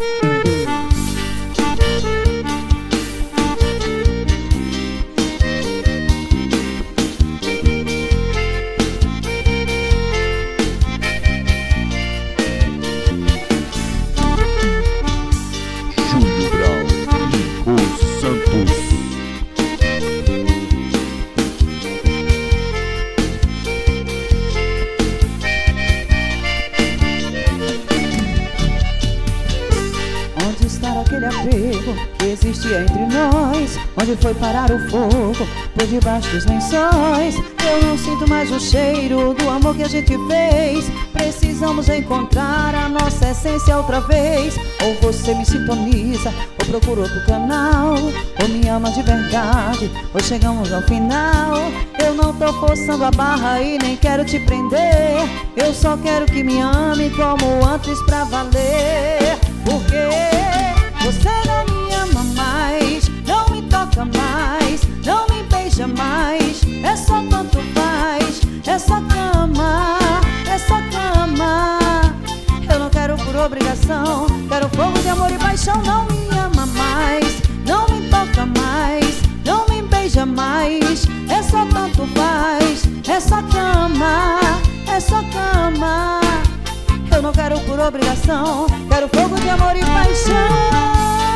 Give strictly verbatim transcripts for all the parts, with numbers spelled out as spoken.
Aquele apego que existia entre nós, onde foi parar o fogo por debaixo dos lençóis? Eu não sinto mais o cheiro do amor que a gente fez. Precisamos encontrar a nossa essência outra vez. Ou você me sintoniza, ou procura outro canal, ou me ama de verdade, ou chegamos ao final. Eu não tô forçando a barra e nem quero te prender. Eu só quero que me ame como antes pra valer. Porque você não me ama mais, não me toca mais, não me beija mais. É só tanto faz, é só cama, é só cama. Eu não quero por obrigação, quero fogo de amor e paixão. Não me ama mais, não me toca mais, não me beija mais. É só tanto faz, é só cama, é só cama. Eu não quero por obrigação, quero fogo de amor e paixão.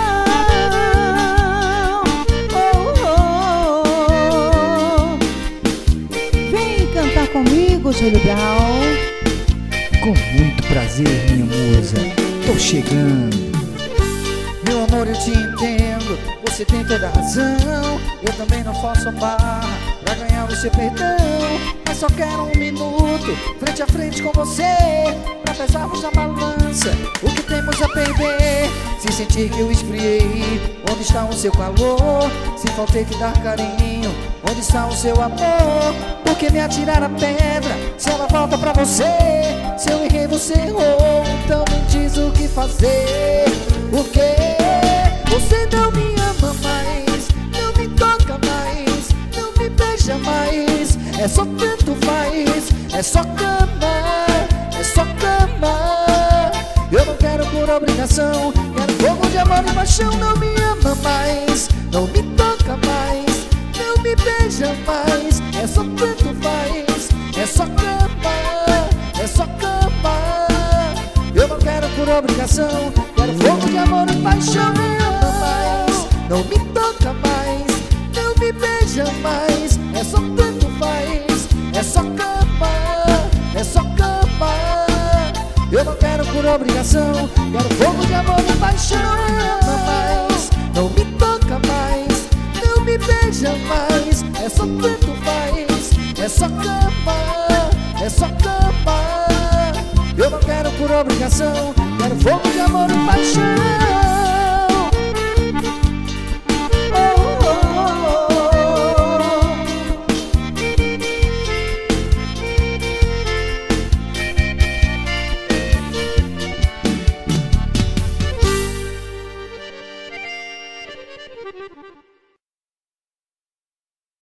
Comigo, Júlio Brown. Com muito prazer, minha musa, tô chegando. Meu amor, eu te entendo, você tem toda a razão. Eu também não faço a barra pra ganhar o seu perdão. Mas só quero um minuto, frente a frente com você, pra pesarmos na balança o que temos a perder. Se sentir que eu esfriei, onde está o seu calor? Se faltei te dar carinho, onde está o seu amor? Por que me atirar a pedra, se ela volta pra você? Se eu errei, você errou, então me diz o que fazer. Porque você não me ama mais, não me toca mais, não me beija mais. É só tanto faz, é só cama, é só cama. Eu não quero por obrigação, quero fogo de amor e paixão. Não me ama mais, não me toca mais, não me beija mais. É só tanto faz, é só cama, é só cama. Eu não quero por obrigação, quero fogo de amor e paixão. Não me ama mais, não me toca mais, não me beija mais. É só tanto faz, é só cama, é só cama. Eu não quero por obrigação, quero fogo de amor e paixão. Não me ama mais, não me toca mais, não me beija mais. É só tanto faz, é só cama, é só cama. Eu não quero por obrigação, quero fogo de amor e paixão.